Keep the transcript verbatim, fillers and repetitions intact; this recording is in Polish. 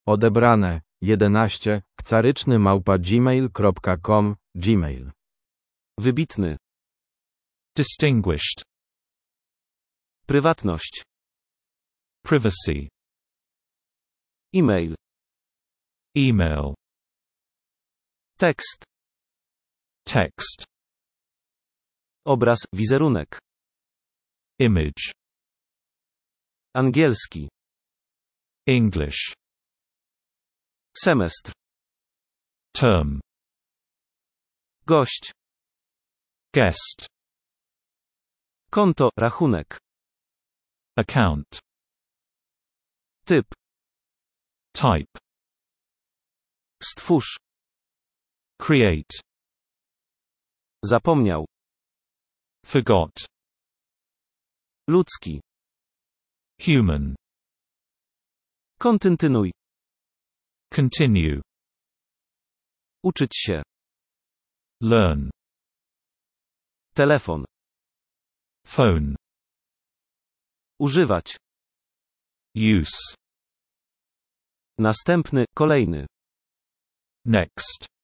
Odebrane. jedenaście. Kcaryczny małpa gmail kropka com. Gmail. Wybitny. Distinguished. Prywatność. Privacy. E-mail. Email. Tekst. Text. Obraz, wizerunek. Image. Angielski. English. Semestr. Term. Gość. Guest. Konto, rachunek. Account. Typ. Type. Stwórz. Create. Zapomniał. Forgot. Ludzki. Human. Kontynuuj. Continue. Uczyć się. Learn. Telefon. Phone. Używać. Use. Następny, kolejny. Next.